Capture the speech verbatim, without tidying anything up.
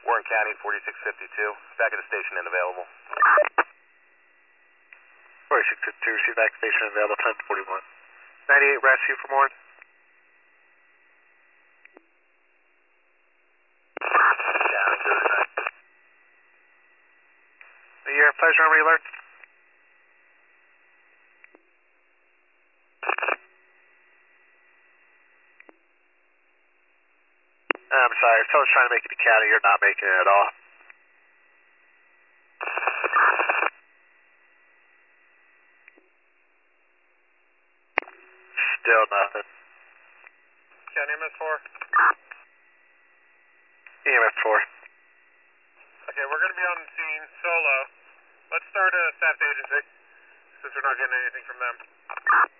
Warren County, forty-six fifty-two. Back at the station and available. forty-six fifty-two, receive back station available, ten forty-one. ninety-eight rescue from Warren. The year pleasure on alert. I'm sorry, if someone's trying to make it to County, you're not making it at all. Still nothing. County M S four. E M S four. Okay, we're going to be on scene solo. Let's start a staff agency since we're not getting anything from them.